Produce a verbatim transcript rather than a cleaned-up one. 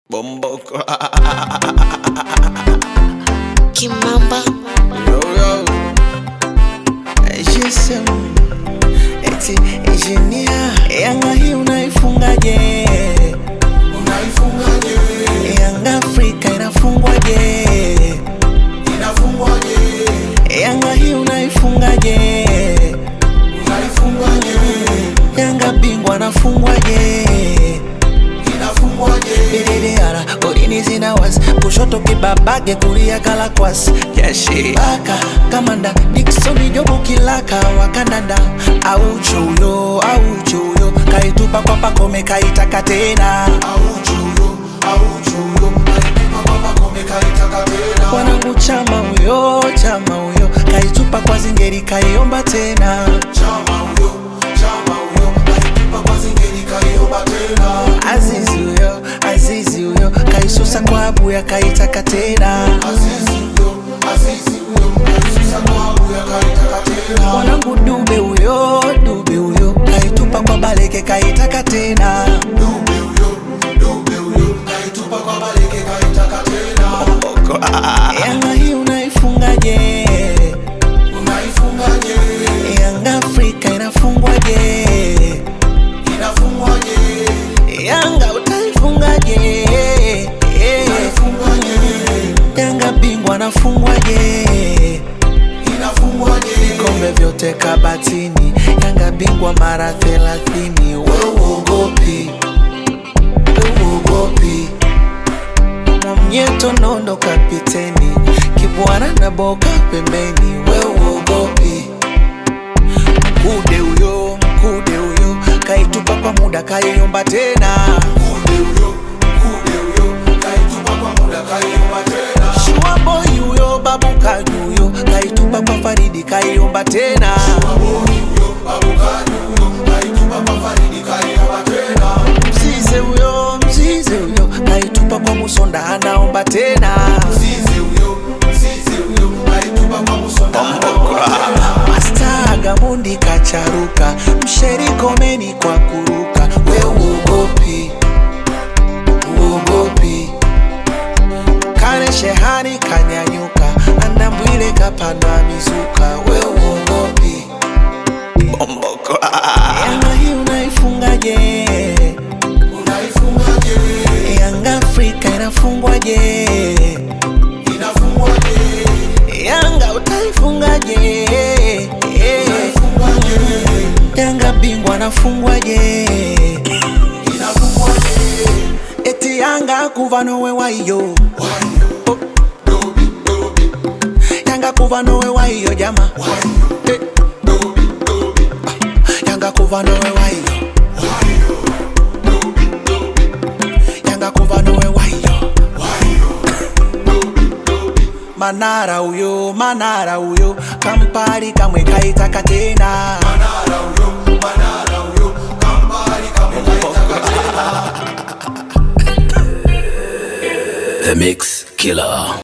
Bomboko. Kimamba. Yo yo. G S M. Eti engineer. Yanga hii unaifungaje? Unaifungaje? Yanga Afrika inafungwaje? Inafungwaje? Yanga hii unaifungaje? Unaifungaje? Yanga bingwa anafungwaje? Inafungwaje? Bididara, golini zinawas kushoto kibabage, kulia kalakwas Yashi Baka, kamanda, Dickson Jobu Kilaka wakandanda au chuyo, au chuyo kaitupa kwa Pacome kaitaka tena Auchuyo, auchuyo kaitupa kwa Pacome kaitaka tena. wanangu chama uyo, chama uyo kaitupa kwa Zingeri kaiomba tena Chama uyo, chama uyo kaitupa kwa Zingeri kaiomba tena. Azizi uyo, Azizi uyo kaisusa kwa Abuya kaitaka tena Azizi uyo, Azizi uyo kaisusa kwa Abuya kaitaka tena. wanangu Dube uyo, Dube uyo kaitupa kwa Baleke kaitaka tena Dube uyo, Dube uyo kaitupa kwa Baleke kaitaka tena. Yanga hii unaifungaje? Unaifungaje? Yanga Afrika inafungwaje? Inafungwaje? Yanga utaifungaje? Unaifungaje? Yanga bingwa anafungwaje? Inafungwaje? Vikombe vyote kabatini, Yanga bingwa mara thelathini. Wewe uogopi, wewe uogopi. Mwamnyeto Nondo kapiteni, Kibwana na Boka pembeni. Wewe uogopi. Mkude uyo, mkude uyo kaitupa kwa muda kaiomba tena. Mkude uyo, mkude uyo kaitupa kwa muda kaiomba tena. Shua boy uyo, Babu Kaju uyo kaitupa kwa Faridi kaiomba tena. Waboni uyo, Babu Kaju uyo kaitupa kwa Faridi kaiomba tena. Mzize uyo, Mzize uyo kaitupa kwa Musonda anaomba tena. Mzize uyo, Mzize uyo kaitupa kwa Musonda anaomba tena. Master Gamundi kacharuka, Msheri Komeni kwa kuruka. We uogopi, uogopi. Kane Shehani kanyanyuka, Andambwile kapandwa mizuka. We uogopi. Bomboko. Yanga hii unaifungaje? Unaifungaje? Yanga Afrika inafungwaje? Inafungwaje? Yanga utaifungaje? Unaifungaje? Yanga bingwa anafungwaje? Inafungwaje? Eti Yanga kuva nowe waiyo, Wayo, dobi, dobi, Yanga kuva nowe waiyo jama. wayo, Eh, dobi, dobi, Yanga kuva nowe waiyo, wayo, dobi, dobi, Yanga kuva nowe waiyo. wayo, dobi, dobi. Manara uyo, Manara uyo Kampari kamwe kaitaka tena. Manara uyo, Manara uyo Kampari kamwe kaitaka tena. The Mix Killer.